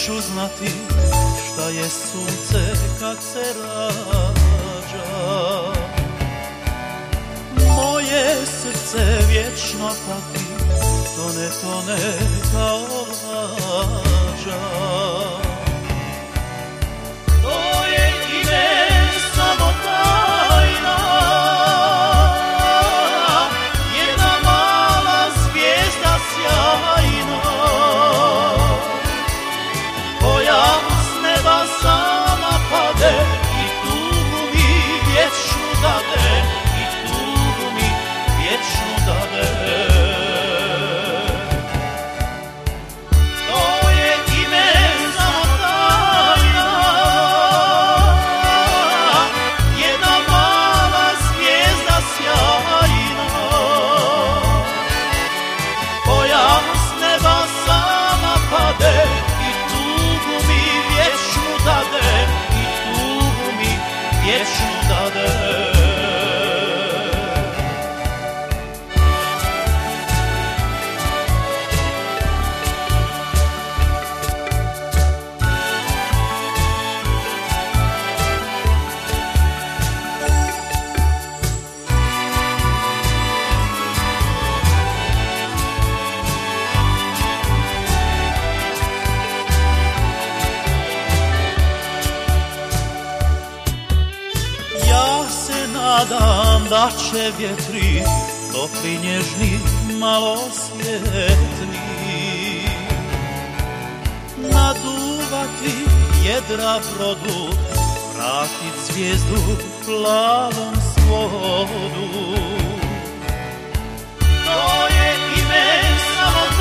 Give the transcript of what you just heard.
ću znati šta je sunce kad se rađa. Moje srce vječno pati, tone, tone kao lađa. To je ime samo tajna, jedna mala zvijezda sjajna, koja s neba sama pade i tugu mi vječnu dade, i tugu mi vječnu dade. To je ime samo tajna, jedna mala zvijezda sjajna, koja s neba sama pade i tugu mi vječnu dade, i tugu mi vječnu dade. Nadam da će vjetri topli nježni malo svjetli naduvati jedra brodu, vratit zvijezdu plavom svodu. To je ime samo